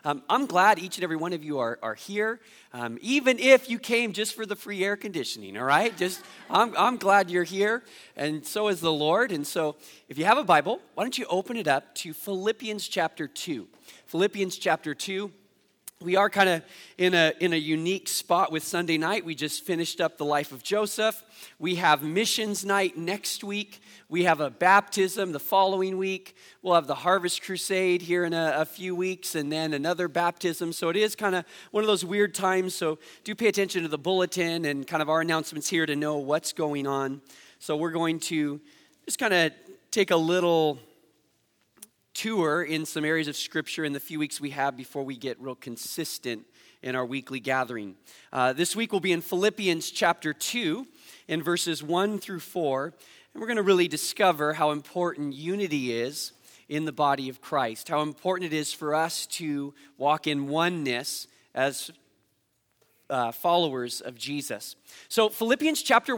I'm glad each and every one of you are here, even if you came just for the free air conditioning, all right? I'm glad you're here, and so is the Lord. And so if you have a Bible, why don't you open it up to Philippians chapter 2. Philippians chapter 2. We are kind of in a unique spot with Sunday night. We just finished up the life of Joseph. We have missions night next week. We have a baptism the following week. We'll have the Harvest Crusade here in a few weeks, and then another baptism. So it is kind of one of those weird times. So do pay attention to the bulletin and kind of our announcements here to know what's going on. So we're going to just kind of take a little tour in some areas of Scripture in the few weeks we have before we get real consistent in our weekly gathering. This week we'll be in Philippians chapter 2 in verses 1 through 4, and we're going to really discover how important unity is in the body of Christ, how important it is for us to walk in oneness as followers of Jesus. So Philippians chapter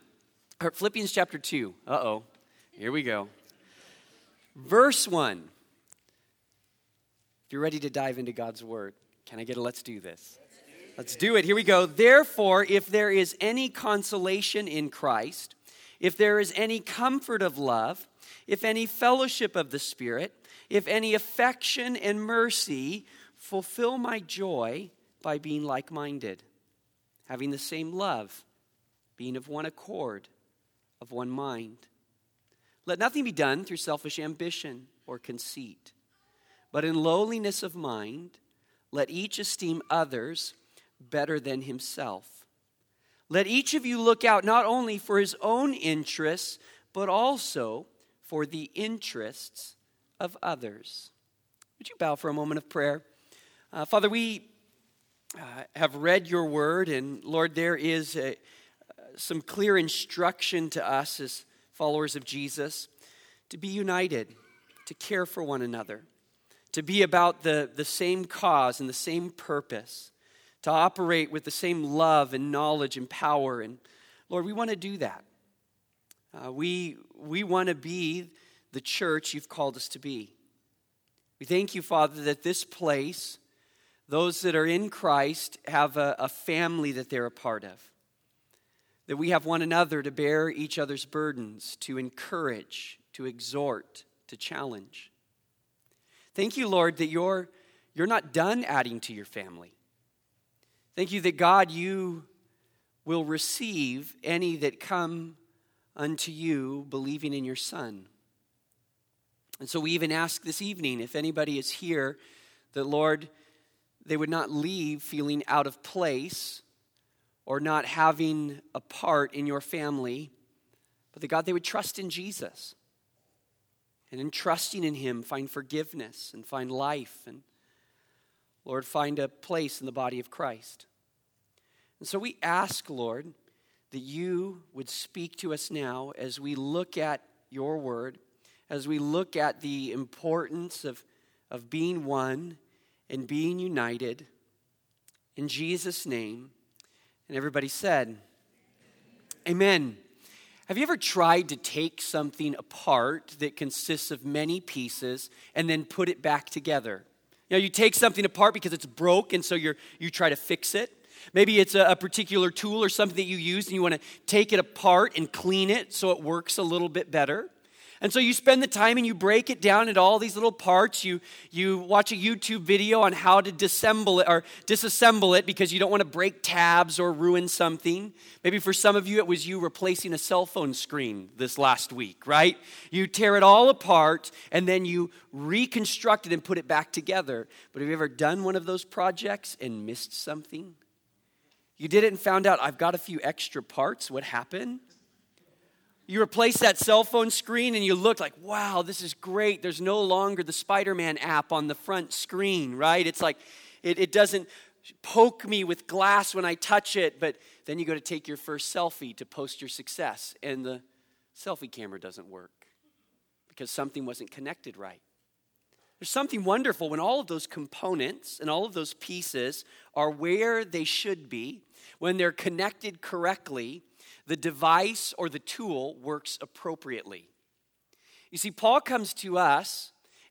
2, here we go. Verse 1. If you're ready to dive into God's word, can I get a let's do this? Let's do it. Here we go. Therefore, if there is any consolation in Christ, if there is any comfort of love, if any fellowship of the Spirit, if any affection and mercy, fulfill my joy by being like-minded, having the same love, being of one accord, of one mind. Let nothing be done through selfish ambition or conceit, but in lowliness of mind, let each esteem others better than himself. Let each of you look out not only for his own interests, but also for the interests of others. Would you bow for a moment of prayer? Father, we have read your word, and Lord, there is some clear instruction to us as followers of Jesus, to be united, to care for one another, to be about the same cause and the same purpose, to operate with the same love and knowledge and power. And Lord, we want to do that. We want to be the church you've called us to be. We thank you, Father, that this place, those that are in Christ, have a family that they're a part of. That we have one another to bear each other's burdens, to encourage, to exhort, to challenge. Thank you, Lord, that you're not done adding to your family. Thank you that, God, you will receive any that come unto you believing in your Son. And so we even ask this evening, if anybody is here, that, Lord, they would not leave feeling out of place or not having a part in your family, but that, God, they would trust in Jesus. And in trusting in him, find forgiveness and find life and, Lord, find a place in the body of Christ. And so we ask, Lord, that you would speak to us now as we look at your word, as we look at the importance of being one and being united. In Jesus' name. And everybody said, Amen. Have you ever tried to take something apart that consists of many pieces and then put it back together? You know, you take something apart because it's broke, and so you try to fix it. Maybe it's a particular tool or something that you use, and you want to take it apart and clean it so it works a little bit better. And so you spend the time and you break it down into all these little parts. You watch a YouTube video on how to disassemble it because you don't want to break tabs or ruin something. Maybe for some of you it was you replacing a cell phone screen this last week, right? You tear it all apart and then you reconstruct it and put it back together. But have you ever done one of those projects and missed something? You did it and found out, I've got a few extra parts. What happened? You replace that cell phone screen and you look like, wow, this is great. There's no longer the Spider-Man app on the front screen, right? It's like, it doesn't poke me with glass when I touch it, but then you go to take your first selfie to post your success, and the selfie camera doesn't work because something wasn't connected right. There's something wonderful when all of those components and all of those pieces are where they should be, when they're connected correctly. The device or the tool works appropriately. You see, Paul comes to us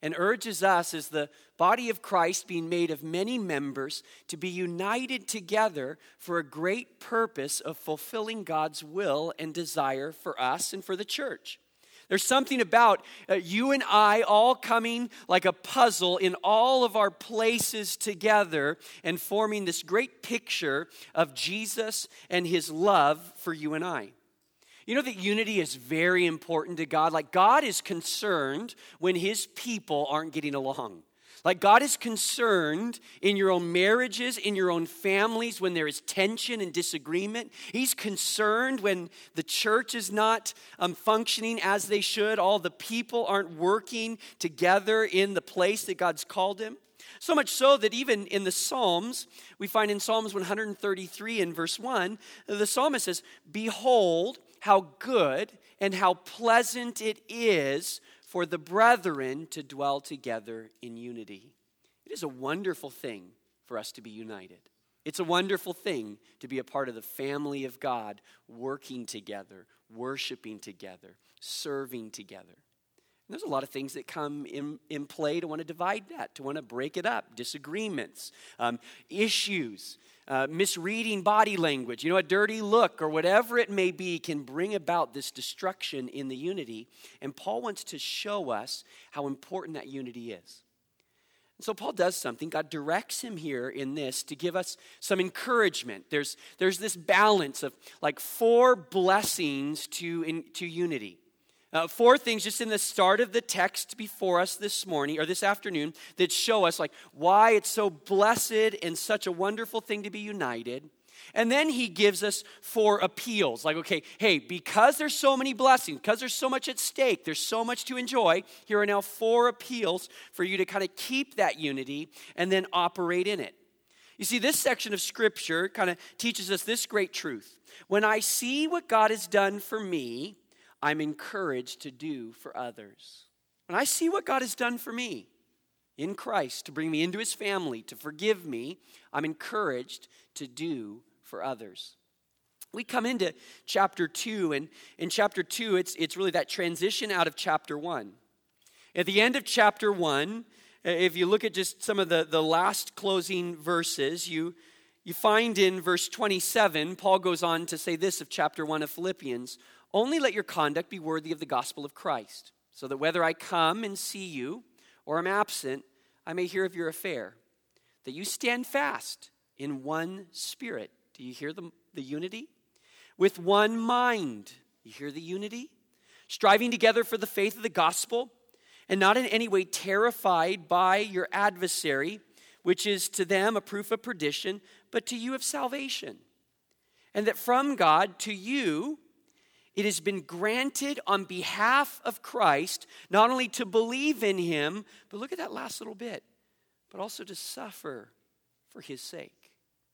and urges us as the body of Christ, being made of many members, to be united together for a great purpose of fulfilling God's will and desire for us and for the church. There's something about you and I all coming like a puzzle in all of our places together and forming this great picture of Jesus and his love for you and I. You know that unity is very important to God. Like, God is concerned when his people aren't getting along. Like, God is concerned in your own marriages, in your own families, when there is tension and disagreement. He's concerned when the church is not functioning as they should. All the people aren't working together in the place that God's called him. So much so that even in the Psalms, we find in Psalms 133 in verse 1, the psalmist says, "Behold, how good and how pleasant it is for the brethren to dwell together in unity." It is a wonderful thing for us to be united. It's a wonderful thing to be a part of the family of God, working together, worshiping together, serving together. And there's a lot of things that come in play to want to divide that, to want to break it up, disagreements, issues, misreading body language, a dirty look or whatever it may be can bring about this destruction in the unity. And Paul wants to show us how important that unity is. And so Paul does something. God directs him here in this to give us some encouragement. There's this balance of like 4 blessings to unity. 4 things just in the start of the text before us this morning or this afternoon that show us like why it's so blessed and such a wonderful thing to be united. And then he gives us 4 appeals. Like, okay, hey, because there's so many blessings, because there's so much at stake, there's so much to enjoy, here are now 4 appeals for you to kind of keep that unity and then operate in it. You see, this section of Scripture kind of teaches us this great truth. When I see what God has done for me, I'm encouraged to do for others. When I see what God has done for me in Christ, to bring me into his family, to forgive me, I'm encouraged to do for others. We come into chapter 2, and in chapter 2, it's really that transition out of chapter 1. At the end of chapter 1, if you look at just some of the last closing verses, you find in verse 27, Paul goes on to say this of chapter 1 of Philippians: "Only let your conduct be worthy of the gospel of Christ, so that whether I come and see you or am absent, I may hear of your affair, that you stand fast in one spirit." Do you hear the unity? "With one mind." You hear the unity? "Striving together for the faith of the gospel, and not in any way terrified by your adversary, which is to them a proof of perdition, but to you of salvation. And that from God to you it has been granted on behalf of Christ, not only to believe in him," but look at that last little bit, "but also to suffer for his sake."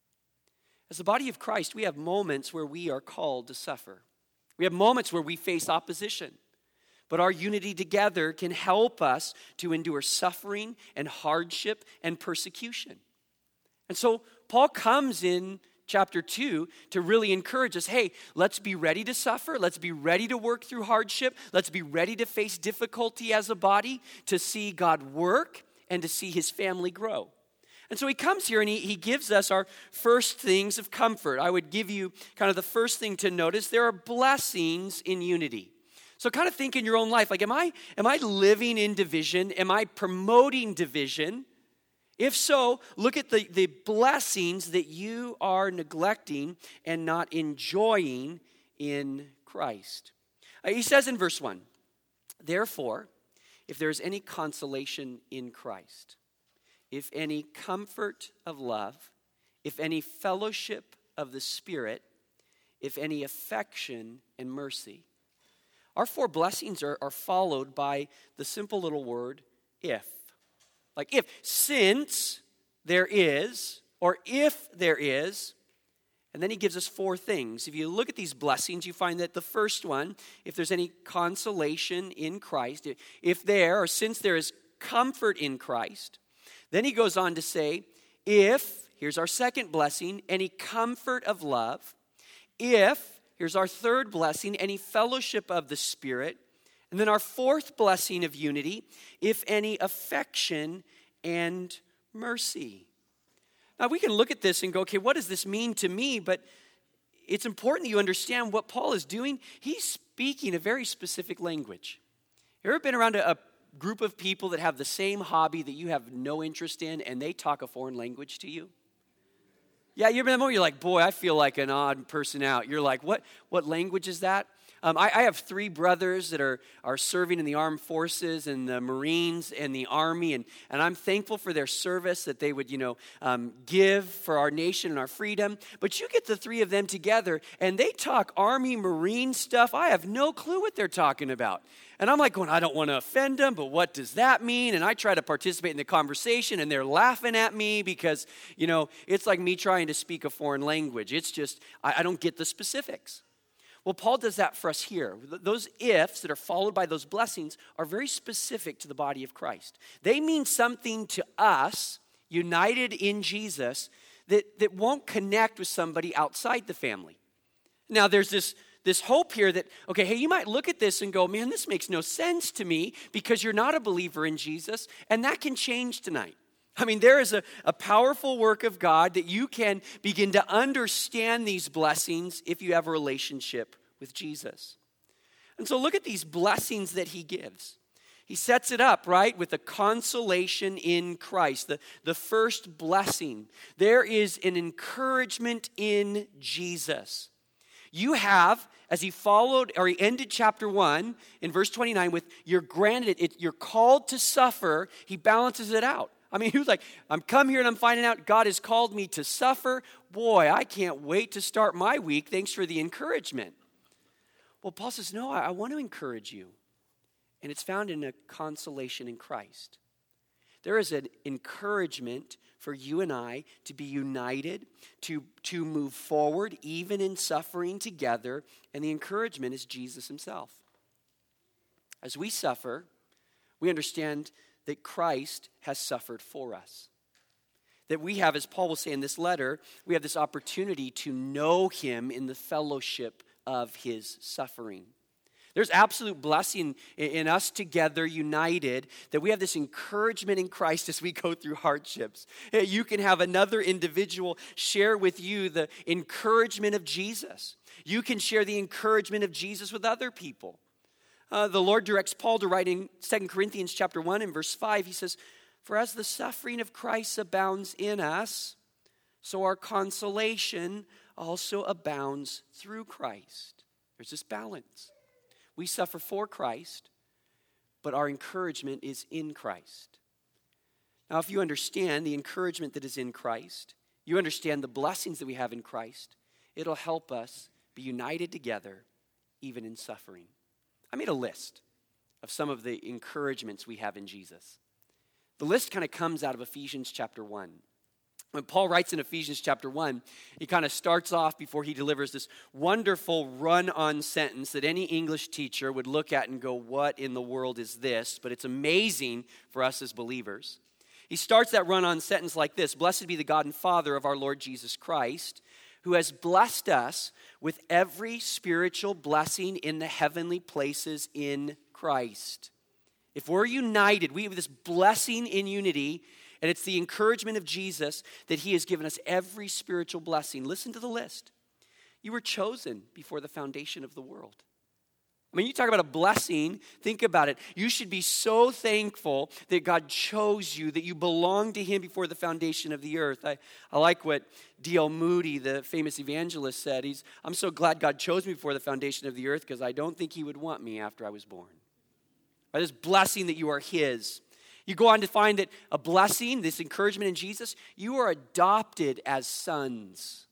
As the body of Christ, we have moments where we are called to suffer. We have moments where we face opposition. But our unity together can help us to endure suffering and hardship and persecution. And so Paul comes in chapter 2 to really encourage us, hey, let's be ready to suffer. Let's be ready to work through hardship. Let's be ready to face difficulty as a body, to see God work and to see his family grow. And so he comes here and he gives us our first things of comfort. I would give you kind of the first thing to notice. There are blessings in unity. So kind of think in your own life, like, am I living in division? Am I promoting division? If so, look at the blessings that you are neglecting and not enjoying in Christ. He says in verse 1, "Therefore, if there is any consolation in Christ, if any comfort of love, if any fellowship of the Spirit, if any affection and mercy." Our 4 blessings are followed by the simple little word, if. Like if, since there is, or if there is, and then he gives us 4 things. If you look at these blessings, you find that the first one, if there's any consolation in Christ, if there, or since there is comfort in Christ, then he goes on to say, if, here's our second blessing, any comfort of love, if, here's our third blessing, any fellowship of the Spirit, And then our fourth blessing of unity, if any affection and mercy. Now we can look at this and go, okay, what does this mean to me? But it's important that you understand what Paul is doing. He's speaking a very specific language. You ever been around a group of people that have the same hobby that you have no interest in, and they talk a foreign language to you? Yeah, you've been in the moment, you're like, boy, I feel like an odd person out. You're like, what language is that? I have three brothers that are serving in the armed forces and the Marines and the Army, and I'm thankful for their service, that they would, give for our nation and our freedom. But you get the three of them together, and they talk Army, Marine stuff. I have no clue what they're talking about. And I'm like going, I don't want to offend them, but what does that mean? And I try to participate in the conversation, and they're laughing at me because, it's like me trying to speak a foreign language. It's just, I don't get the specifics. Well, Paul does that for us here. Those ifs that are followed by those blessings are very specific to the body of Christ. They mean something to us, united in Jesus, that won't connect with somebody outside the family. Now, there's this hope here that, okay, hey, you might look at this and go, man, this makes no sense to me because you're not a believer in Jesus, and that can change tonight. I mean, there is a powerful work of God that you can begin to understand these blessings if you have a relationship with Jesus. And so look at these blessings that he gives. He sets it up, right, with a consolation in Christ. The first blessing. There is an encouragement in Jesus. You have, as he ended chapter 1 in verse 29 with, you're called to suffer, he balances it out. I mean, he was like, I'm come here and I'm finding out God has called me to suffer. Boy, I can't wait to start my week. Thanks for the encouragement. Well, Paul says, no, I want to encourage you. And it's found in a consolation in Christ. There is an encouragement for you and I to be united, to move forward, even in suffering together. And the encouragement is Jesus himself. As we suffer, we understand that Christ has suffered for us. That we have, as Paul will say in this letter, we have this opportunity to know him in the fellowship of his suffering. There's absolute blessing in us together, united, that we have this encouragement in Christ as we go through hardships. You can have another individual share with you the encouragement of Jesus. You can share the encouragement of Jesus with other people. The Lord directs Paul to write in 2 Corinthians chapter 1 and verse 5. He says, for as the suffering of Christ abounds in us, so our consolation also abounds through Christ. There's this balance. We suffer for Christ, but our encouragement is in Christ. Now, if you understand the encouragement that is in Christ, you understand the blessings that we have in Christ, it'll help us be united together, even in suffering. I made a list of some of the encouragements we have in Jesus. The list kind of comes out of Ephesians chapter 1. When Paul writes in Ephesians chapter 1, he kind of starts off before he delivers this wonderful run-on sentence that any English teacher would look at and go, what in the world is this? But it's amazing for us as believers. He starts that run-on sentence like this: blessed be the God and Father of our Lord Jesus Christ, who has blessed us with every spiritual blessing in the heavenly places in Christ. If we're united, we have this blessing in unity, and it's the encouragement of Jesus that he has given us every spiritual blessing. Listen to the list. You were chosen before the foundation of the world. I mean, you talk about a blessing, think about it. You should be so thankful that God chose you, that you belong to him before the foundation of the earth. I like what D.L. Moody, the famous evangelist, said. I'm so glad God chose me before the foundation of the earth because I don't think he would want me after I was born. Right, this blessing that you are his. You go on to find that a blessing, this encouragement in Jesus, you are adopted as sons.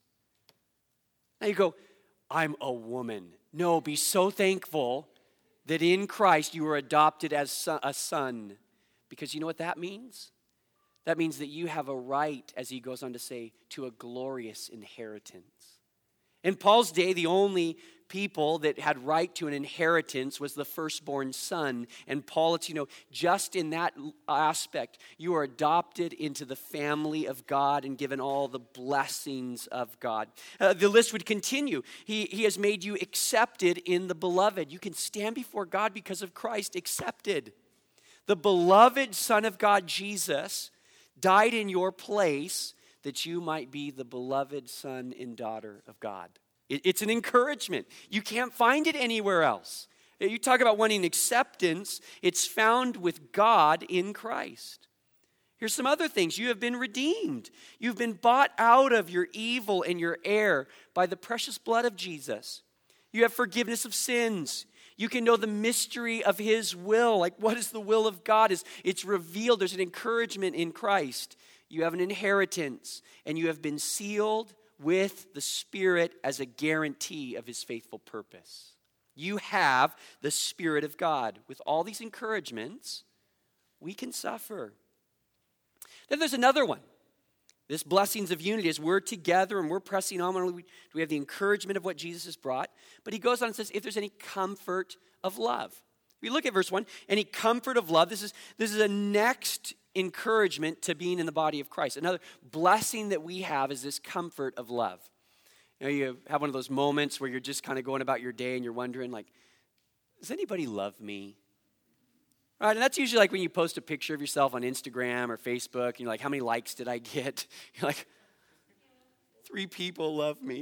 Now you go, I'm a woman. No, be so thankful that in Christ you were adopted as a son. Because you know what that means? That means that you have a right, as he goes on to say, to a glorious inheritance. In Paul's day, the only people that had right to an inheritance was the firstborn son. And Paul lets you know, just in that aspect, you are adopted into the family of God and given all the blessings of God. The list would continue. He has made you accepted in the beloved. You can stand before God because of Christ, accepted. The beloved Son of God, Jesus, died in your place that you might be the beloved son and daughter of God. It's an encouragement. You can't find it anywhere else. You talk about wanting acceptance, it's found with God in Christ. Here's some other things. You have been redeemed. You've been bought out of your evil and your error by the precious blood of Jesus. You have forgiveness of sins. You can know the mystery of his will. Like, what is the will of God? It's revealed. There's an encouragement in Christ. You have an inheritance, and you have been sealed with the Spirit as a guarantee of his faithful purpose. You have the Spirit of God. With all these encouragements, we can suffer. Then there's another one. This blessings of unity, as we're together and we're pressing on, we have the encouragement of what Jesus has brought. But he goes on and says, if there's any comfort of love. We look at verse 1, any comfort of love. This is a next encouragement to being in the body of Christ. Another blessing that we have is this comfort of love. You have one of those moments where you're just kind of going about your day and you're wondering, like, does anybody love me? Right, and that's usually like when you post a picture of yourself on Instagram or Facebook, and you're like, how many likes did I get? You're like, 3 people love me.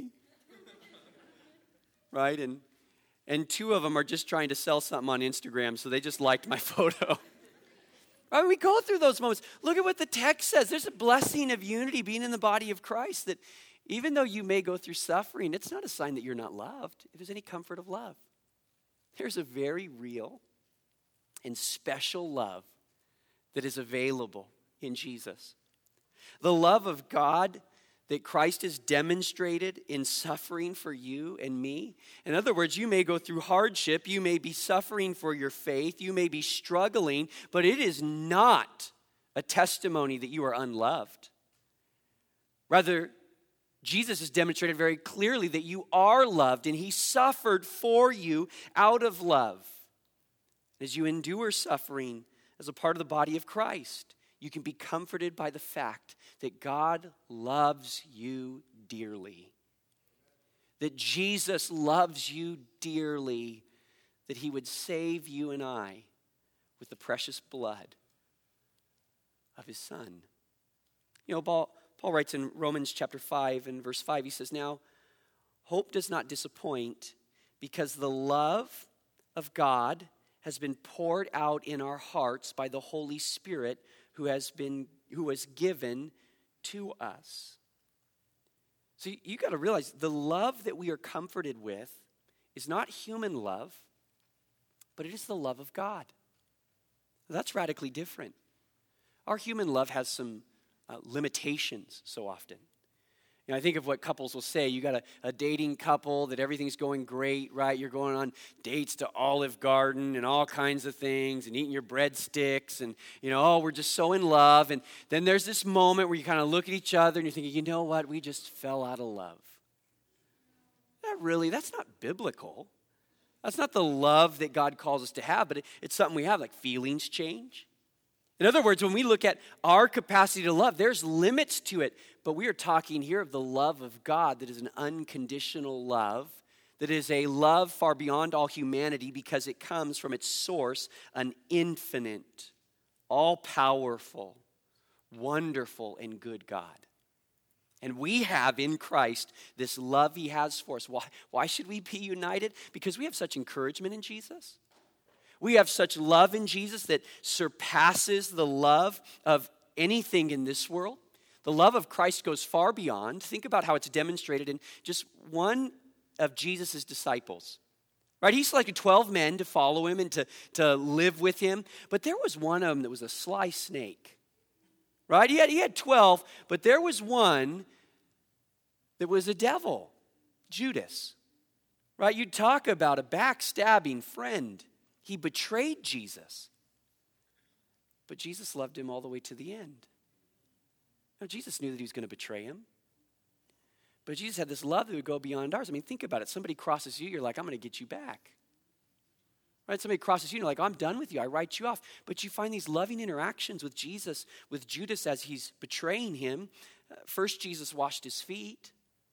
Right, and 2 of them are just trying to sell something on Instagram, so they just liked my photo. Right, we go through those moments. Look at what the text says. There's a blessing of unity being in the body of Christ, that even though you may go through suffering, it's not a sign that you're not loved. If there's any comfort of love, there's a very real and special love that is available in Jesus. The love of God that Christ has demonstrated in suffering for you and me. In other words, you may go through hardship, you may be suffering for your faith, you may be struggling, but it is not a testimony that you are unloved. Rather, Jesus has demonstrated very clearly that you are loved, and he suffered for you out of love. As you endure suffering as a part of the body of Christ, you can be comforted by the fact that God loves you dearly. That Jesus loves you dearly, that he would save you and I with the precious blood of his Son. You know, Paul writes in Romans chapter 5 and verse 5, he says, now, hope does not disappoint, because the love of God has been poured out in our hearts by the Holy Spirit who was given to us. So you got to realize the love that we are comforted with is not human love, but it is the love of God. That's radically different. Our human love has some limitations so often. You know, I think of what couples will say. You got a dating couple that everything's going great, right? You're going on dates to Olive Garden and all kinds of things and eating your breadsticks and, you know, oh, we're just so in love. And then there's this moment where you kind of look at each other and you're thinking, you know what? We just fell out of love. That's not biblical. That's not the love that God calls us to have, but it's something we have, like feelings change. In other words, when we look at our capacity to love, there's limits to it. But we are talking here of the love of God that is an unconditional love, that is a love far beyond all humanity because it comes from its source, an infinite, all-powerful, wonderful, and good God. And we have in Christ this love he has for us. Why should we be united? Because we have such encouragement in Jesus. We have such love in Jesus that surpasses the love of anything in this world. The love of Christ goes far beyond. Think about how it's demonstrated in just one of Jesus' disciples. Right? He selected 12 men to follow him and to live with him. But there was one of them that was a sly snake. Right? He had 12, but there was one that was a devil, Judas. Right? You talk about a backstabbing friend. He betrayed Jesus. But Jesus loved him all the way to the end. Now, Jesus knew that he was going to betray him. But Jesus had this love that would go beyond ours. I mean, think about it. Somebody crosses you, you're like, I'm going to get you back. Right? Somebody crosses you, and you're like, I'm done with you. I write you off. But you find these loving interactions with Jesus, with Judas as he's betraying him. First, Jesus washed his feet.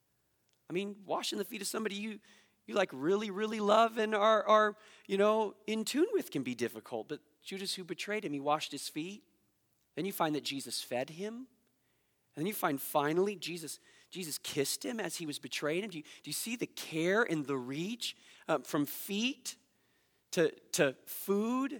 I mean, washing the feet of somebody you like really, really love and are in tune with can be difficult. But Judas, who betrayed him, he washed his feet. Then you find that Jesus fed him. And then you find finally Jesus kissed him as he was betraying him. Do you see the care and the reach from feet to food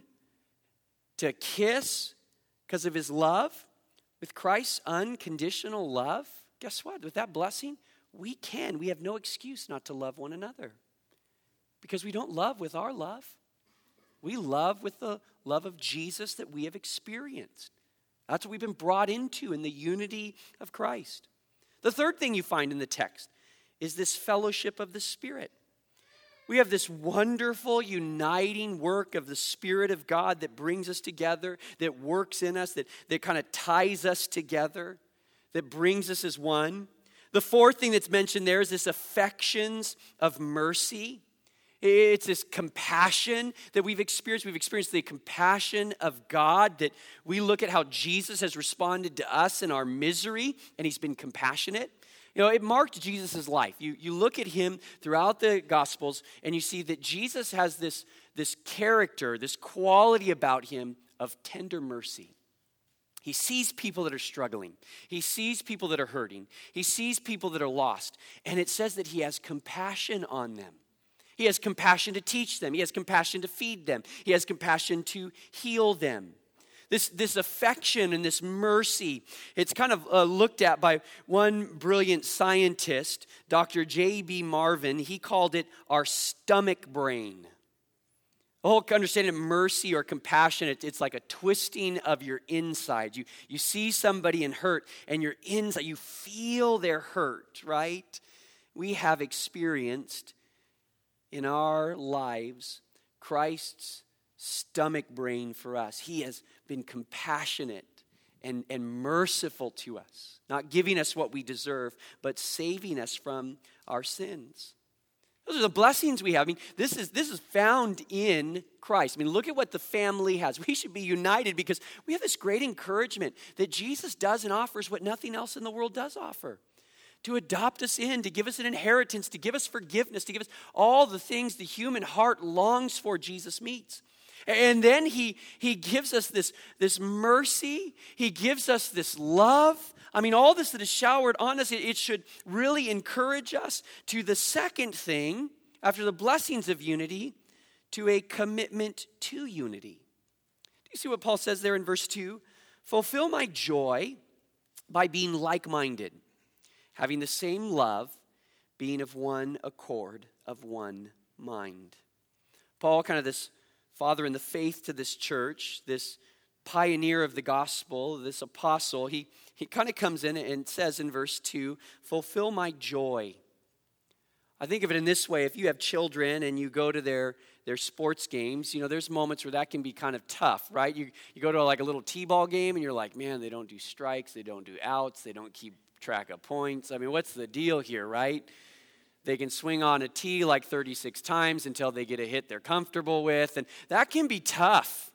to kiss because of his love? With Christ's unconditional love, guess what? With that blessing, we have no excuse not to love one another. Because we don't love with our love. We love with the love of Jesus that we have experienced. That's what we've been brought into in the unity of Christ. The third thing you find in the text is this fellowship of the Spirit. We have this wonderful uniting work of the Spirit of God that brings us together, that works in us, that kind of ties us together, that brings us as one. The fourth thing that's mentioned there is this affections of mercy. It's this compassion that we've experienced. We've experienced the compassion of God, that we look at how Jesus has responded to us in our misery, and he's been compassionate. It marked Jesus' life. You look at him throughout the Gospels, and you see that Jesus has this character, this quality about him of tender mercy. He sees people that are struggling. He sees people that are hurting. He sees people that are lost. And it says that he has compassion on them. He has compassion to teach them. He has compassion to feed them. He has compassion to heal them. This affection and this mercy, it's kind of looked at by one brilliant scientist, Dr. J.B. Marvin. He called it our stomach brain. The whole understanding of mercy or compassion, it's like a twisting of your inside. You see somebody in hurt, and your inside, you feel their hurt, right? We have experienced in our lives Christ's stomach brain for us. He has been compassionate and merciful to us, not giving us what we deserve, but saving us from our sins. Those are the blessings we have. I mean, this is found in Christ. I mean, look at what the family has. We should be united because we have this great encouragement that Jesus does and offers what nothing else in the world does offer. To adopt us in, to give us an inheritance, to give us forgiveness, to give us all the things the human heart longs for, Jesus meets. And then he gives us this mercy. He gives us this love. I mean, all this that is showered on us, it should really encourage us to the second thing, after the blessings of unity, to a commitment to unity. Do you see what Paul says there in verse 2? Fulfill my joy by being like-minded, having the same love, being of one accord, of one mind. Paul, kind of this father in the faith to this church, this pioneer of the gospel, this apostle, he kind of comes in and says in verse 2, fulfill my joy. I think of it in this way. If you have children and you go to their sports games, there's moments where that can be kind of tough, right? You go to like a little t-ball game and you're like, man, they don't do strikes, they don't do outs, they don't keep track of points. I mean, what's the deal here, right? They can swing on a tee like 36 times until they get a hit they're comfortable with, and that can be tough.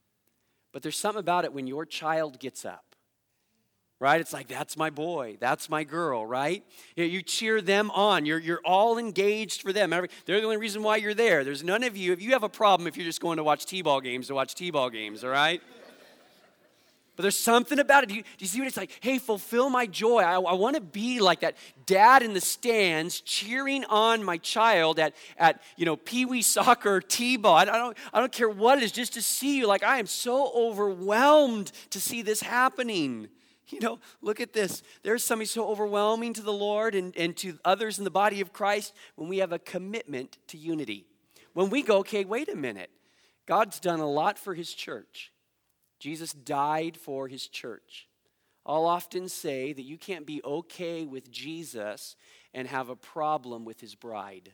But there's something about it when your child gets up, right? It's like, that's my boy, that's my girl, right? You cheer them on. You're all engaged for them. They're the only reason why you're there. There's none of you, if you have a problem if you're just going to watch t-ball games, all right? But there's something about it. Do you see what it's like? Hey, fulfill my joy. I want to be like that dad in the stands cheering on my child at pee-wee soccer, t-ball. I don't care what it is, just to see you. Like, I am so overwhelmed to see this happening. Look at this. There's something so overwhelming to the Lord and to others in the body of Christ when we have a commitment to unity. When we go, okay, wait a minute. God's done a lot for his church. Jesus died for his church. I'll often say that you can't be okay with Jesus and have a problem with his bride.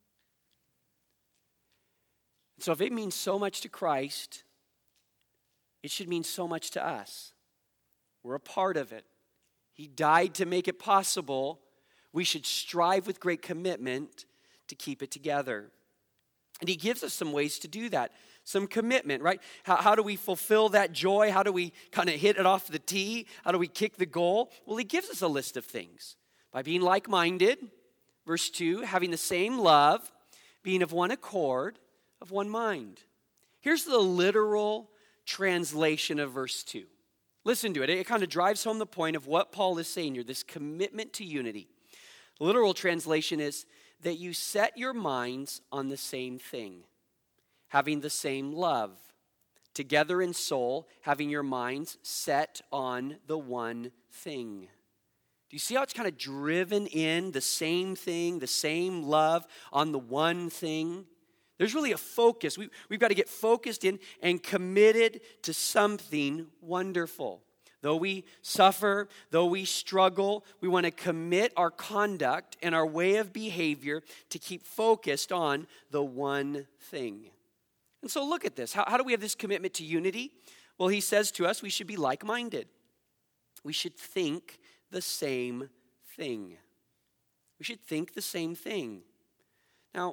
So if it means so much to Christ, it should mean so much to us. We're a part of it. He died to make it possible. We should strive with great commitment to keep it together. And he gives us some ways to do that. Some commitment, right? How do we fulfill that joy? How do we kind of hit it off the tee? How do we kick the goal? Well, he gives us a list of things. By being like-minded, verse 2, having the same love, being of one accord, of one mind. Here's the literal translation of verse 2. Listen to it. It kind of drives home the point of what Paul is saying here, this commitment to unity. The literal translation is that you set your minds on the same thing, having the same love, together in soul, having your minds set on the one thing. Do you see how it's kind of driven in the same thing, the same love on the one thing? There's really a focus. We've got to get focused in and committed to something wonderful. Though we suffer, though we struggle, we want to commit our conduct and our way of behavior to keep focused on the one thing. And so look at this. How do we have this commitment to unity? Well, he says to us we should be like-minded. We should think the same thing. We should think the same thing. Now,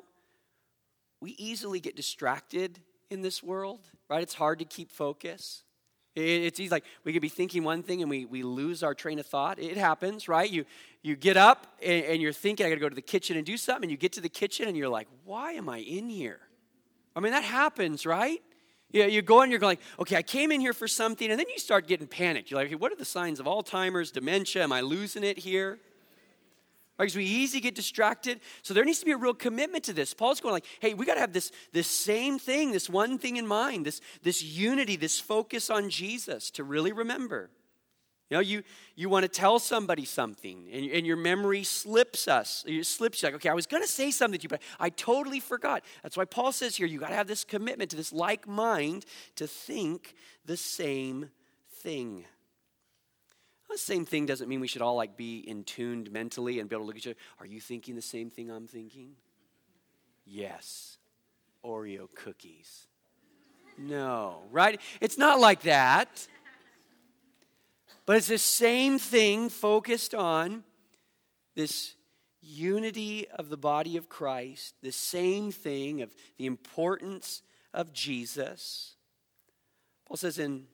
we easily get distracted in this world, right? It's hard to keep focus. It's easy, like we could be thinking one thing and we lose our train of thought. It happens, right? You get up and you're thinking, I got to go to the kitchen and do something. And you get to the kitchen and you're like, why am I in here? I mean, that happens, right? Yeah, you go and you're like, okay, I came in here for something. And then you start getting panicked. You're like, okay, what are the signs of Alzheimer's, dementia? Am I losing it here? Because we easily get distracted. So there needs to be a real commitment to this. Paul's going like, hey, we got to have this same thing, this one thing in mind, this unity, this focus on Jesus to really remember. You know, you want to tell somebody something, and your memory slips you. Like, okay, I was going to say something to you, but I totally forgot. That's why Paul says here, you got to have this commitment to this like mind to think the same thing. The same thing doesn't mean we should all like be in tuned mentally and be able to look at each other. Are you thinking the same thing I'm thinking? Yes. Oreo cookies. No, right? It's not like that. But it's the same thing focused on this unity of the body of Christ, the same thing of the importance of Jesus. Paul says in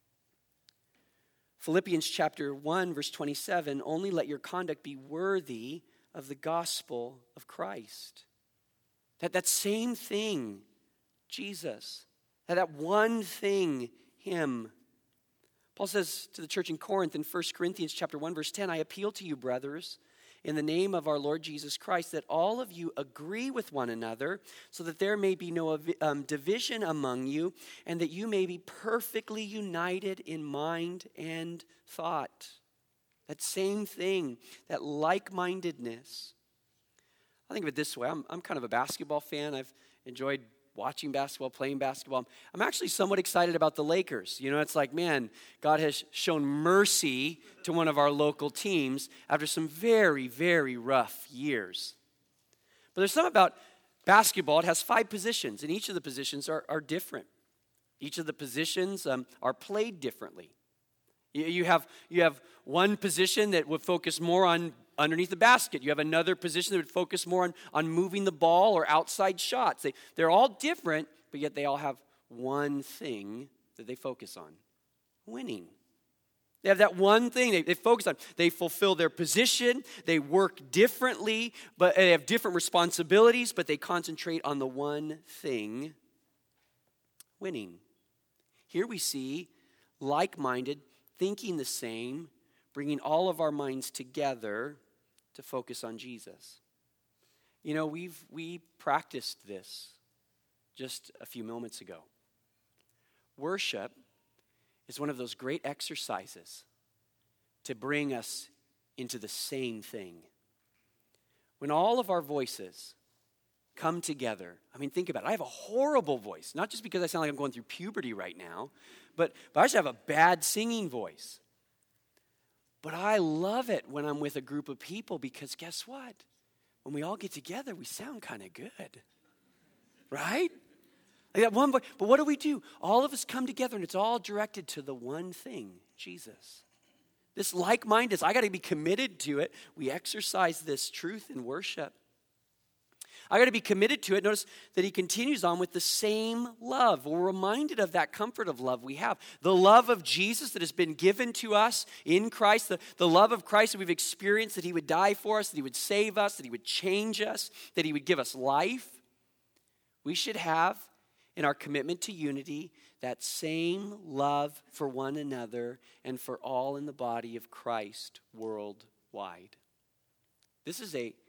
Philippians chapter 1, verse 27, only let your conduct be worthy of the gospel of Christ. That same thing, Jesus. That one thing, him. Paul says to the church in Corinth in 1 Corinthians chapter 1, verse 10, I appeal to you, brothers, in the name of our Lord Jesus Christ, that all of you agree with one another, so that there may be no division among you, and that you may be perfectly united in mind and thought. That same thing, that like-mindedness. I think of it this way. I'm kind of a basketball fan. I've enjoyed watching basketball, playing basketball. I'm actually somewhat excited about the Lakers. You know, it's like, man, God has shown mercy to one of our local teams after some very, very rough years. But there's something about basketball. It has 5 positions, and each of the positions are different. Each of the positions are played differently. You have one position that would focus more on underneath the basket. You have another position that would focus more on moving the ball or outside shots. They're all different, but yet they all have one thing that they focus on: winning. They have that one thing they focus on. They fulfill their position. They work differently, but they have different responsibilities, but they concentrate on the one thing: winning. Here we see like-minded, thinking the same, bringing all of our minds together to focus on Jesus. You know, we practiced this just a few moments ago. Worship is one of those great exercises to bring us into the same thing. When all of our voices come together, I mean, think about it. I have a horrible voice, not just because I sound like I'm going through puberty right now, but I just have a bad singing voice. But I love it when I'm with a group of people because guess what? When we all get together, we sound kind of good. Right? Like that one voice. But what do? All of us come together and it's all directed to the one thing, Jesus. This like-mindedness, I got to be committed to it. We exercise this truth in worship. I got to be committed to it. Notice that he continues on with the same love. We're reminded of that comfort of love we have. The love of Jesus that has been given to us in Christ, the love of Christ that we've experienced, that he would die for us, that he would save us, that he would change us, that he would give us life. We should have, in our commitment to unity, that same love for one another and for all in the body of Christ worldwide. This is a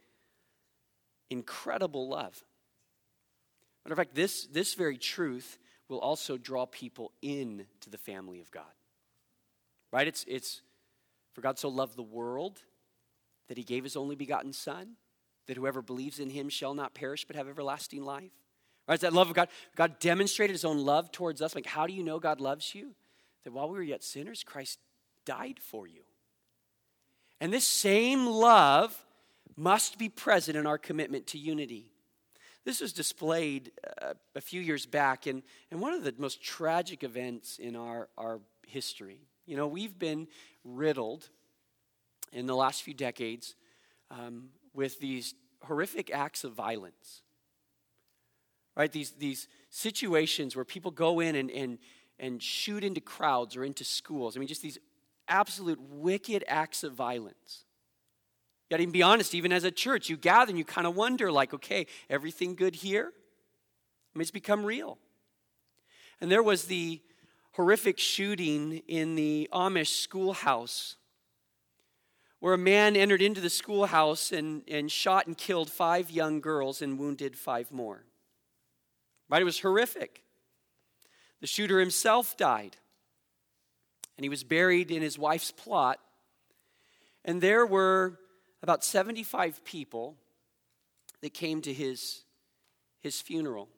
incredible love. Matter of fact, this very truth will also draw people into the family of God. Right? It's for God so loved the world that he gave his only begotten Son, that whoever believes in him shall not perish but have everlasting life. Right? It's that love of God. God demonstrated his own love towards us. Like, how do you know God loves you? That while we were yet sinners, Christ died for you. And this same love must be present in our commitment to unity. This was displayed a few years back in one of the most tragic events in our history. You know, we've been riddled in the last few decades with these horrific acts of violence. Right? These situations where people go in and shoot into crowds or into schools. I mean, just these absolute wicked acts of violence. You gotta even be honest, even as a church, you gather and you kind of wonder, like, okay, everything good here? I mean, it's become real. And there was the horrific shooting in the Amish schoolhouse where a man entered into the schoolhouse and shot and killed 5 young girls and wounded 5 more. Right? It was horrific. The shooter himself died. And he was buried in his wife's plot. And there were about 75 people that came to his funeral.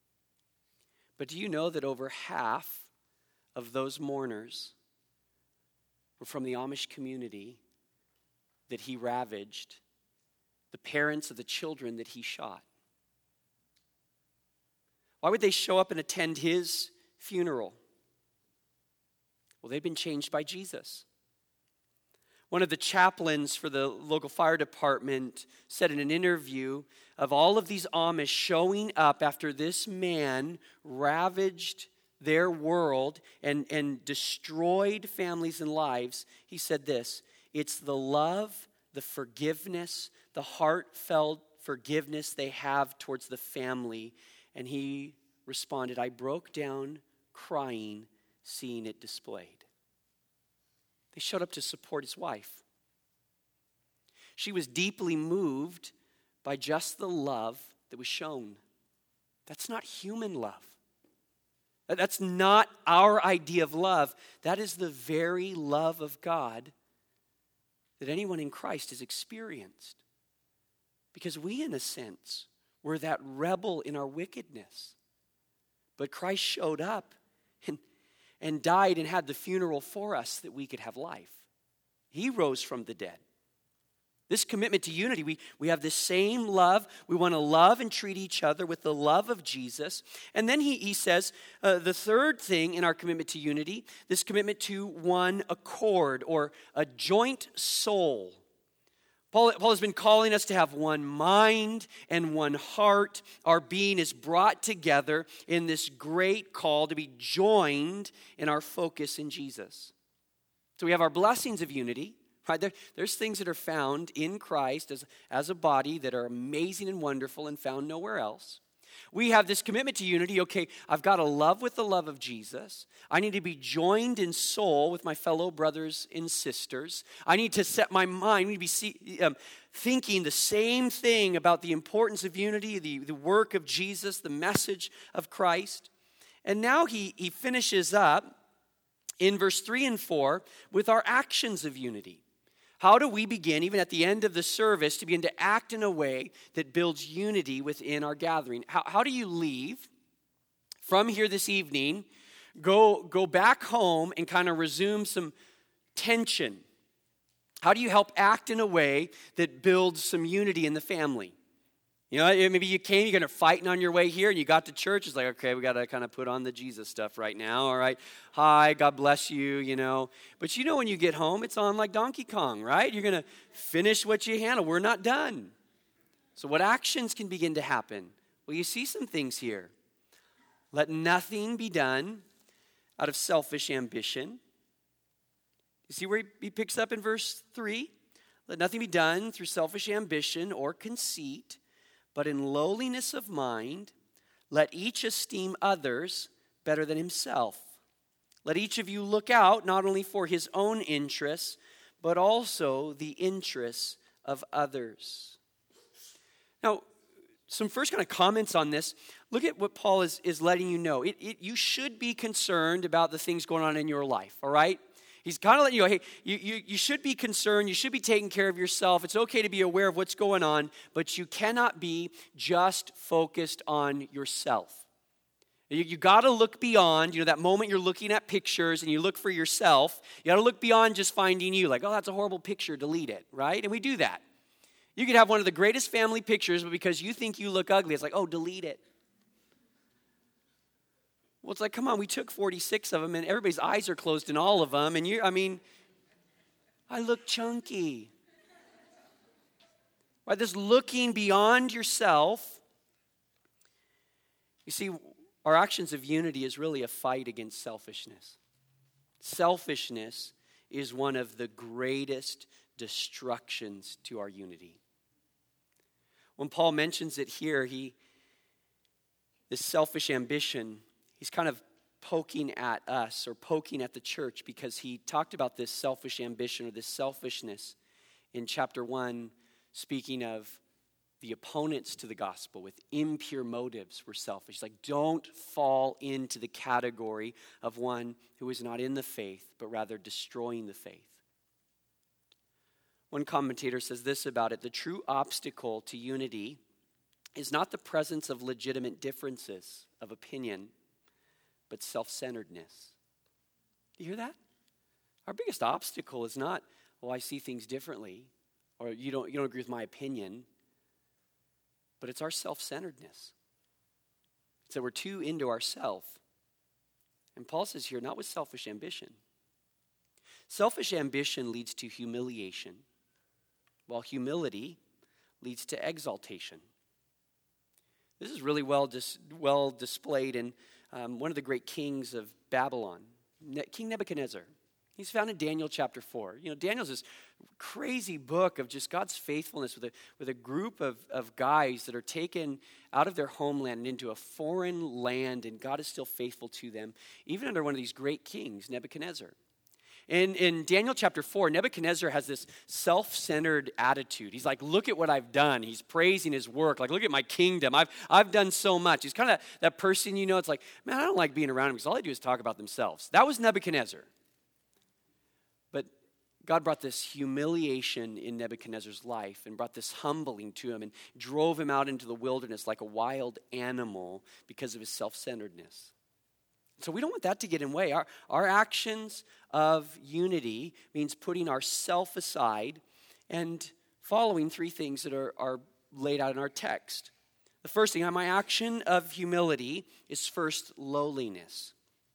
But do you know that over half of those mourners were from the Amish community that he ravaged, the parents of the children that he shot? Why would they show up and attend his funeral? Well, they'd been changed by Jesus. One of the chaplains for the local fire department said in an interview of all of these Amish showing up after this man ravaged their world and destroyed families and lives, he said this: it's the love, the forgiveness, the heartfelt forgiveness they have towards the family. And he responded, I broke down crying, seeing it displayed. They showed up to support his wife. She was deeply moved by just the love that was shown. That's not human love. That's not our idea of love. That is the very love of God that anyone in Christ has experienced. Because we, in a sense, were that rebel in our wickedness. But Christ showed up and died and had the funeral for us that we could have life. He rose from the dead. This commitment to unity, we have this same love. We want to love and treat each other with the love of Jesus. And then he says, the third thing in our commitment to unity, this commitment to one accord or a joint soul. Paul has been calling us to have one mind and one heart. Our being is brought together in this great call to be joined in our focus in Jesus. So we have our blessings of unity. Right? There's things that are found in Christ as a body that are amazing and wonderful and found nowhere else. We have this commitment to unity. Okay, I've got to love with the love of Jesus. I need to be joined in soul with my fellow brothers and sisters. I need to set my mind, I need to be thinking the same thing about the importance of unity, the work of Jesus, the message of Christ. And now he finishes up in verse 3 and 4 with our actions of unity. How do we begin, even at the end of the service, to begin to act in a way that builds unity within our gathering? How do you leave from here this evening, go back home and kind of resume some tension? How do you help act in a way that builds some unity in the family? You know, maybe you came, you're going to fighting on your way here, and you got to church. It's like, okay, we got to kind of put on the Jesus stuff right now, all right? Hi, God bless you, you know. But you know when you get home, it's on like Donkey Kong, right? You're going to finish what you handle. We're not done. So what actions can begin to happen? Well, you see some things here. Let nothing be done out of selfish ambition. You see where he picks up in verse 3? Let nothing be done through selfish ambition or conceit, but in lowliness of mind, let each esteem others better than himself. Let each of you look out not only for his own interests, but also the interests of others. Now, some first kind of comments on this. Look at what Paul is letting you know. You should be concerned about the things going on in your life, all right? He's kind of letting you know, hey, you should be concerned. You should be taking care of yourself. It's okay to be aware of what's going on, but you cannot be just focused on yourself. You got to look beyond, that moment you're looking at pictures and you look for yourself. You got to look beyond just finding you. Like, oh, that's a horrible picture, delete it, right? And we do that. You could have one of the greatest family pictures, but because you think you look ugly, it's like, oh, delete it. Well, it's like, come on, we took 46 of them, and everybody's eyes are closed in all of them, and I look chunky. Right, this looking beyond yourself. You see, our actions of unity is really a fight against selfishness. Selfishness is one of the greatest destructions to our unity. When Paul mentions it here, this selfish ambition, he's kind of poking at us or poking at the church because he talked about this selfish ambition or this selfishness in chapter 1, speaking of the opponents to the gospel with impure motives were selfish. He's like, don't fall into the category of one who is not in the faith, but rather destroying the faith. One commentator says this about it: the true obstacle to unity is not the presence of legitimate differences of opinion, but self-centeredness. Do you hear that? Our biggest obstacle is not, oh, I see things differently, or you don't agree with my opinion, but it's our self-centeredness. It's that we're too into ourselves. And Paul says here, not with selfish ambition. Selfish ambition leads to humiliation, while humility leads to exaltation. This is really well displayed in one of the great kings of Babylon, King Nebuchadnezzar. He's found in Daniel chapter 4. Daniel's this crazy book of just God's faithfulness with a group of guys that are taken out of their homeland and into a foreign land, and God is still faithful to them, even under one of these great kings, Nebuchadnezzar. In Daniel chapter 4, Nebuchadnezzar has this self-centered attitude. He's like, look at what I've done. He's praising his work. Like, look at my kingdom. I've done so much. He's kind of that person, it's like, man, I don't like being around him because all they do is talk about themselves. That was Nebuchadnezzar. But God brought this humiliation in Nebuchadnezzar's life and brought this humbling to him and drove him out into the wilderness like a wild animal because of his self-centeredness. So we don't want that to get in the way. Our actions of unity means putting ourself aside and following three things that are laid out in our text. The first thing, my action of humility is first lowliness.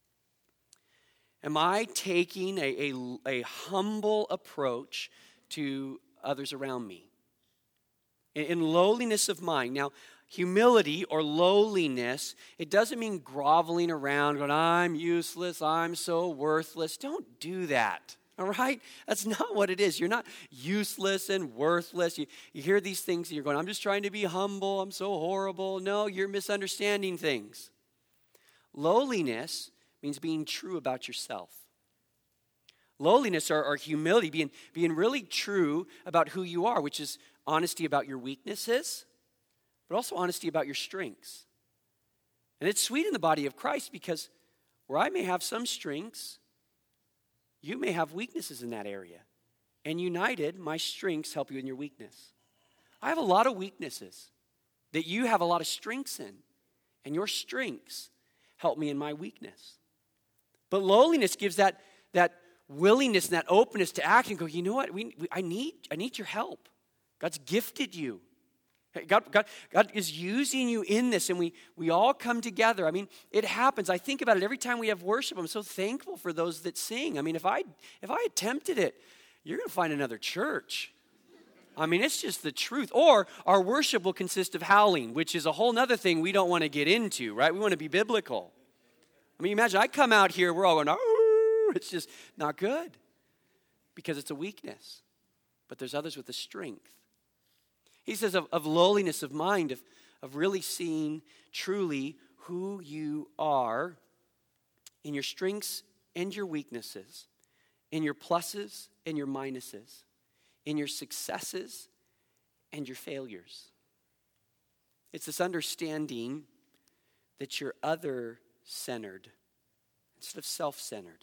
Am I taking a humble approach to others around me? In lowliness of mind. Now, humility or lowliness, it doesn't mean groveling around, going, I'm useless, I'm so worthless. Don't do that, all right? That's not what it is. You're not useless and worthless. You hear these things and you're going, I'm just trying to be humble, I'm so horrible. No, you're misunderstanding things. Lowliness means being true about yourself. Lowliness or humility, being really true about who you are, which is honesty about your weaknesses, but also honesty about your strengths. And it's sweet in the body of Christ because where I may have some strengths, you may have weaknesses in that area. And united, my strengths help you in your weakness. I have a lot of weaknesses that you have a lot of strengths in. And your strengths help me in my weakness. But lowliness gives that willingness and that openness to act and go, you know what, I need your help. God's gifted you. God is using you in this, and we all come together. I mean, it happens. I think about it every time we have worship. I'm so thankful for those that sing. I mean, if I attempted it, you're going to find another church. I mean, it's just the truth. Or our worship will consist of howling, which is a whole other thing we don't want to get into, right? We want to be biblical. I mean, imagine I come out here, we're all going, oh, it's just not good because it's a weakness. But there's others with the strength. He says of lowliness of mind, of really seeing truly who you are in your strengths and your weaknesses, in your pluses and your minuses, in your successes and your failures. It's this understanding that you're other-centered instead of self-centered.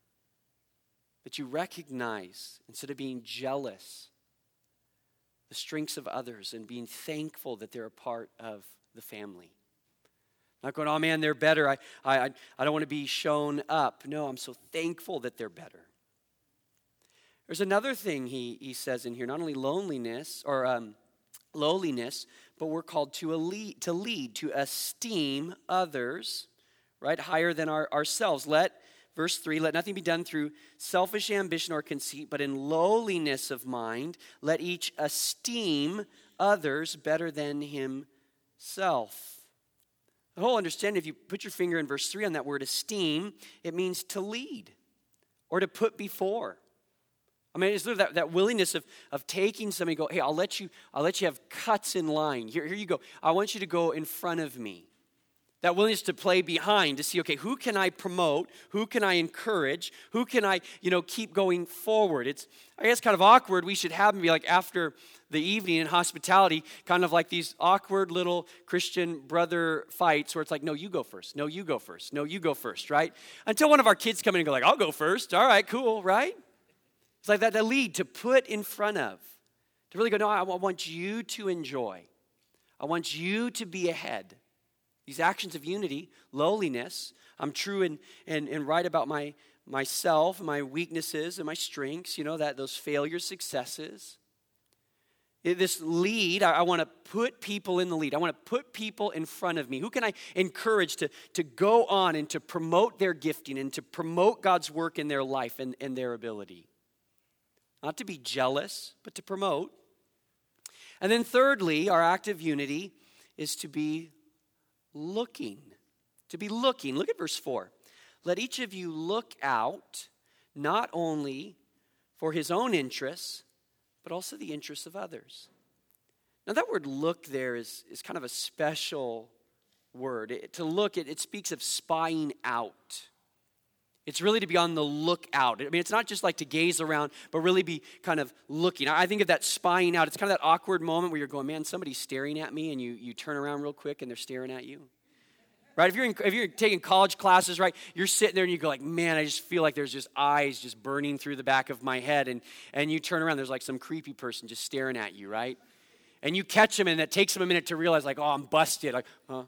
That you recognize, instead of being jealous, the strengths of others and being thankful that they're a part of the family. Not going, oh man, they're better. I don't want to be shown up. No, I'm so thankful that they're better. There's another thing he says in here, not only loneliness or lowliness, but we're called to lead, to esteem others, right, higher than ourselves. Verse 3, let nothing be done through selfish ambition or conceit, but in lowliness of mind, let each esteem others better than himself. The whole understanding, if you put your finger in verse 3 on that word esteem, it means to lead or to put before. I mean, it's literally that willingness of taking somebody and go, hey, I'll let you have cuts in line. Here you go. I want you to go in front of me. That willingness to play behind, to see, okay, who can I promote? Who can I encourage? Who can I, keep going forward? It's, I guess, kind of awkward. We should have them be like after the evening in hospitality, kind of like these awkward little Christian brother fights where it's like, no, you go first. No, you go first. No, you go first, right? Until one of our kids come in and go like, I'll go first. All right, cool, right? It's like that lead to put in front of, to really go, no, I want you to enjoy. I want you to be ahead. These actions of unity, lowliness, I'm true and right about myself, my weaknesses and my strengths, those failures, successes. This lead, I want to put people in the lead. I want to put people in front of me. Who can I encourage to go on and to promote their gifting and to promote God's work in their life and their ability? Not to be jealous, but to promote. And then thirdly, our act of unity is to be looking. To be looking. Look at verse 4. Let each of you look out not only for his own interests, but also the interests of others. Now that word look there is kind of a special word. To look, it speaks of spying out. It's really to be on the lookout. I mean, it's not just like to gaze around, but really be kind of looking. I think of that spying out. It's kind of that awkward moment where you're going, man, somebody's staring at me, and you turn around real quick and they're staring at you. Right? If you're taking college classes, right, you're sitting there and you go like, man, I just feel like there's just eyes just burning through the back of my head. And you turn around, there's like some creepy person just staring at you, right? And you catch them, and it takes them a minute to realize like, oh, I'm busted. Like, huh?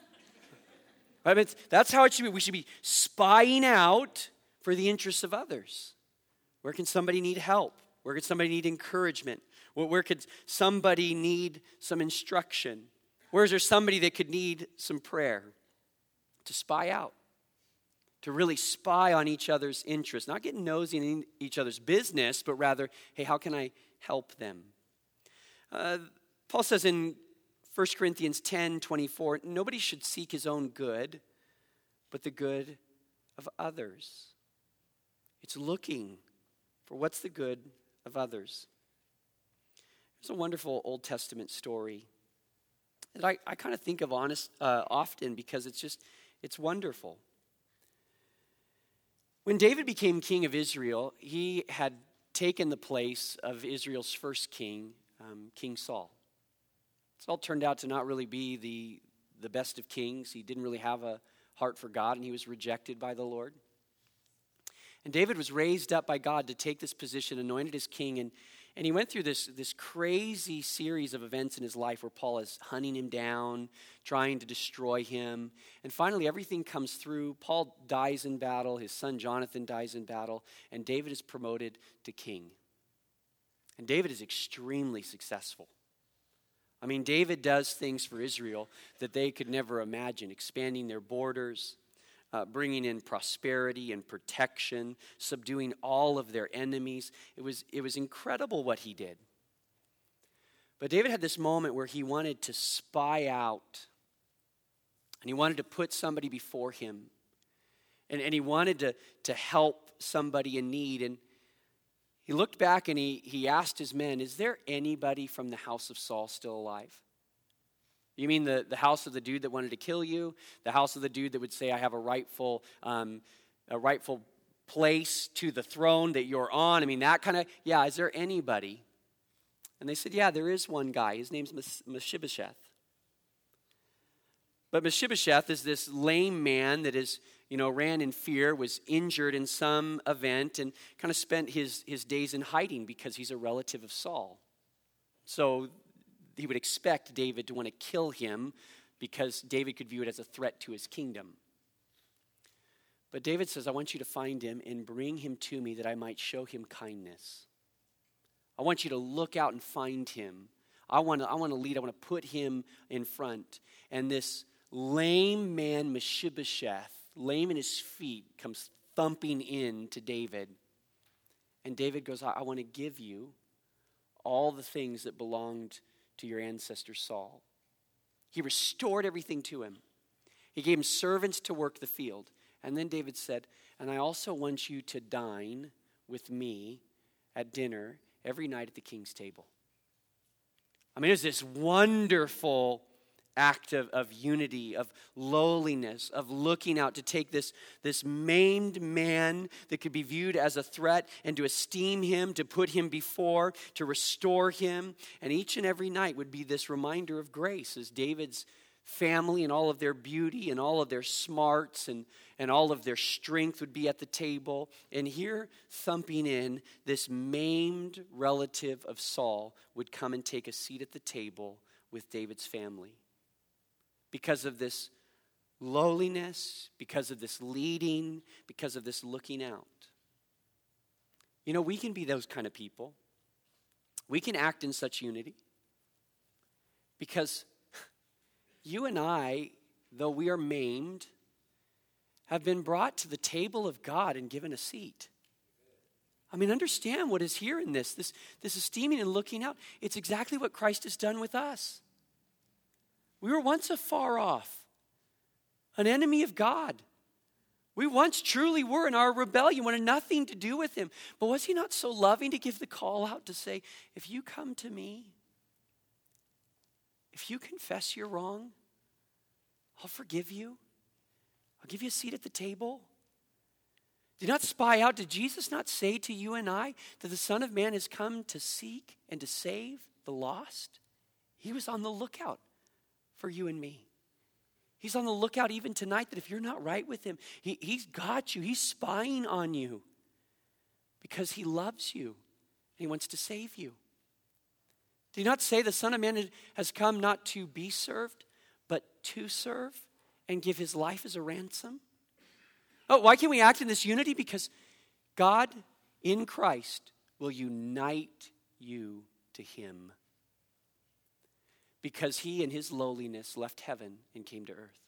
I mean, that's how it should be. We should be spying out for the interests of others. Where can somebody need help? Where could somebody need encouragement? Where could somebody need some instruction? Where is there somebody that could need some prayer? To spy out. To really spy on each other's interests. Not getting nosy in each other's business, but rather, hey, how can I help them? Paul says in 1 Corinthians 10:24, nobody should seek his own good, but the good of others. It's looking for what's the good of others. There's a wonderful Old Testament story that I kind of think of often because it's wonderful. When David became king of Israel, he had taken the place of Israel's first king, King Saul. Saul turned out to not really be the best of kings. He didn't really have a heart for God, and he was rejected by the Lord. And David was raised up by God to take this position, anointed as king, and he went through this crazy series of events in his life where Paul is hunting him down, trying to destroy him. And finally, everything comes through. Paul dies in battle. His son Jonathan dies in battle. And David is promoted to king. And David is extremely successful. I mean, David does things for Israel that they could never imagine, expanding their borders, bringing in prosperity and protection, subduing all of their enemies. It was incredible what he did. But David had this moment where he wanted to spy out, and he wanted to put somebody before him, and he wanted to help somebody in need. And he looked back and he asked his men, is there anybody from the house of Saul still alive? You mean the house of the dude that wanted to kill you? The house of the dude that would say, I have a rightful place to the throne that you're on? I mean, that kind of, yeah, is there anybody? And they said, yeah, there is one guy. His name's Mephibosheth. But Mephibosheth is this lame man that is, ran in fear, was injured in some event, and kind of spent his days in hiding because he's a relative of Saul. So he would expect David to want to kill him because David could view it as a threat to his kingdom. But David says, I want you to find him and bring him to me that I might show him kindness. I want you to look out and find him. I want to lead. I want to put him in front. And this lame man, Mephibosheth, lame in his feet, comes thumping in to David. And David goes, I want to give you all the things that belonged to your ancestor Saul. He restored everything to him. He gave him servants to work the field. And then David said, and I also want you to dine with me at dinner every night at the king's table. I mean, it was this wonderful act of unity, of lowliness, of looking out to take this maimed man that could be viewed as a threat and to esteem him, to put him before, to restore him. And each and every night would be this reminder of grace as David's family and all of their beauty and all of their smarts and all of their strength would be at the table. And here, thumping in, this maimed relative of Saul would come and take a seat at the table with David's family. Because of this lowliness, because of this leading, because of this looking out. We can be those kind of people. We can act in such unity. Because you and I, though we are maimed, have been brought to the table of God and given a seat. I mean, understand what is here in this esteeming and looking out. It's exactly what Christ has done with us. We were once afar off, an enemy of God. We once truly were in our rebellion, wanted nothing to do with him. But was he not so loving to give the call out to say, if you come to me, if you confess you're wrong, I'll forgive you. I'll give you a seat at the table. Do not spy out. Did Jesus not say to you and I that the Son of Man has come to seek and to save the lost? He was on the lookout for you and me. He's on the lookout even tonight that if you're not right with him, he's got you. He's spying on you because he loves you and he wants to save you. Did he not say the Son of Man has come not to be served, but to serve and give his life as a ransom? Oh, why can't we act in this unity? Because God in Christ will unite you to him. Because he in his lowliness left heaven and came to earth.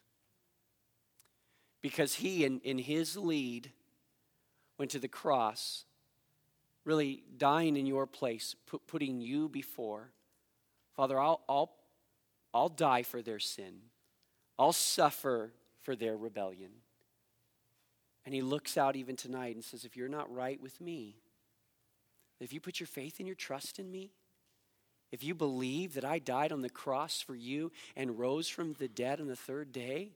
Because he in his lead went to the cross, really dying in your place, putting you before. Father, I'll die for their sin. I'll suffer for their rebellion. And he looks out even tonight and says, if you're not right with me, if you put your faith and your trust in me, if you believe that I died on the cross for you and rose from the dead on the third day,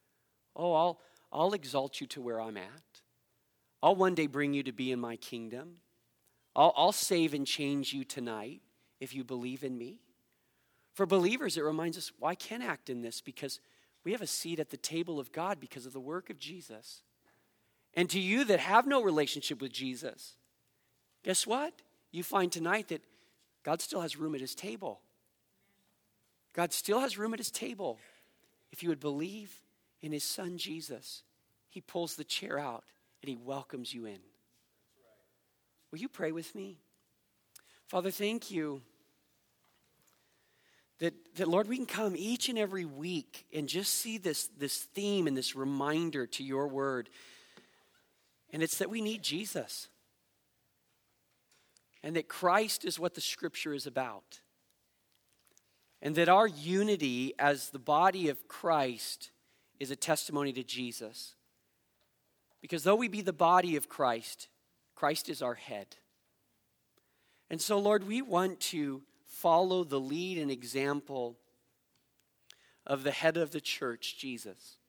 I'll exalt you to where I'm at. I'll one day bring you to be in my kingdom. I'll save and change you tonight if you believe in me. For believers, it reminds us, well, I can act in this because we have a seat at the table of God because of the work of Jesus. And to you that have no relationship with Jesus, guess what? You find tonight that God still has room at his table. God still has room at his table. If you would believe in his son Jesus, he pulls the chair out and he welcomes you in. Will you pray with me? Father, thank you That Lord, we can come each and every week and just see this theme and this reminder to your word. And it's that we need Jesus. And that Christ is what the scripture is about. And that our unity as the body of Christ is a testimony to Jesus. Because though we be the body of Christ, Christ is our head. And so, Lord, we want to follow the lead and example of the head of the church, Jesus.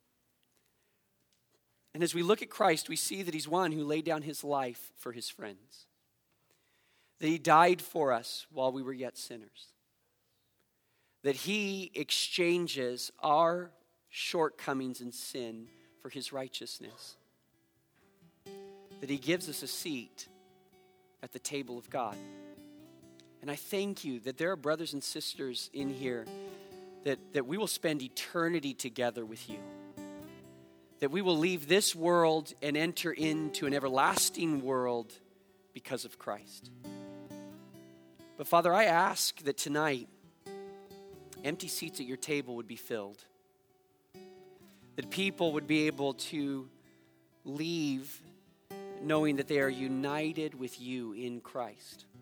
And as we look at Christ, we see that he's one who laid down his life for his friends. That he died for us while we were yet sinners. That he exchanges our shortcomings and sin for his righteousness. That he gives us a seat at the table of God. And I thank you that there are brothers and sisters in here that we will spend eternity together with you. That we will leave this world and enter into an everlasting world because of Christ. But Father, I ask that tonight, empty seats at your table would be filled. That people would be able to leave knowing that they are united with you in Christ.